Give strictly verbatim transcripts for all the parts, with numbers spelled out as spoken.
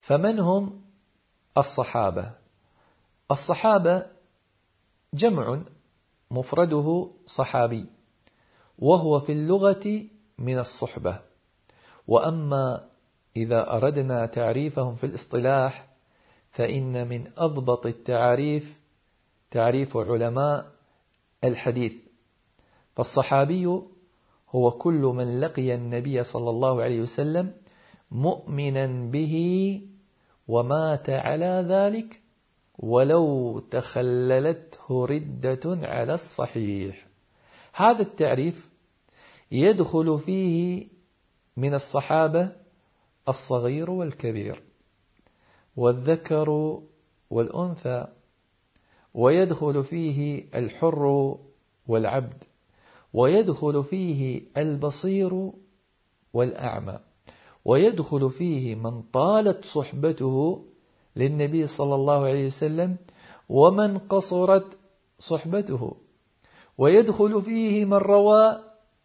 فمن هم الصحابة؟ الصحابة جمع مفرده صحابي، وهو في اللغة من الصحبة. وأما إذا أردنا تعريفهم في الاصطلاح فإن من أضبط التعاريف تعريف علماء الحديث. فالصحابي هو كل من لقي النبي صلى الله عليه وسلم مؤمنا به ومات على ذلك ولو تخللته ردة على الصحيح. هذا التعريف يدخل فيه من الصحابة الصغير والكبير والذكر والأنثى، ويدخل فيه الحر والعبد، ويدخل فيه البصير والأعمى، ويدخل فيه من طالت صحبته للنبي صلى الله عليه وسلم ومن قصرت صحبته، ويدخل فيه من روى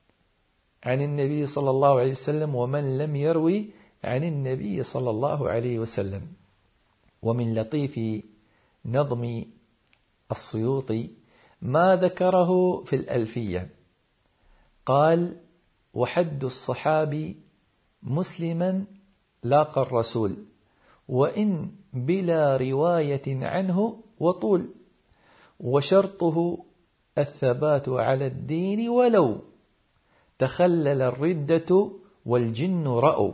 عن النبي صلى الله عليه وسلم ومن لم يروي عن النبي صلى الله عليه وسلم. ومن لطيف نظم السيوطي ما ذكره في الألفية، قال: وحد الصحابي مسلما لاقى الرسول وإن بلا رواية عنه وطول، وشرطه الثبات على الدين ولو تخلل الردة والجن رأوا.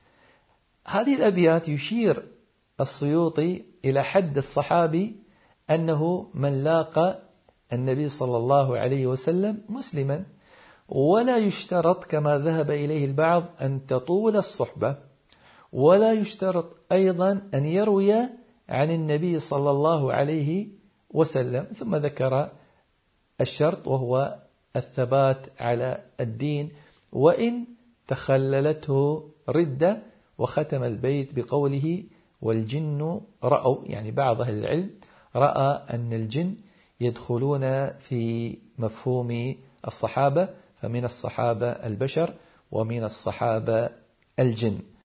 هذه الأبيات يشير السيوطي إلى حد الصحابي أنه من لاقى النبي صلى الله عليه وسلم مسلما، ولا يشترط كما ذهب إليه البعض أن تطول الصحبة، ولا يشترط أيضا أن يروي عن النبي صلى الله عليه وسلم. ثم ذكر الشرط وهو الثبات على الدين وإن تخللته ردة، وختم البيت بقوله: والجن رأوا، يعني بعض أهل العلم رأى أن الجن يدخلون في مفهوم الصحابة، فمن الصحابة البشر ومن الصحابة الجن.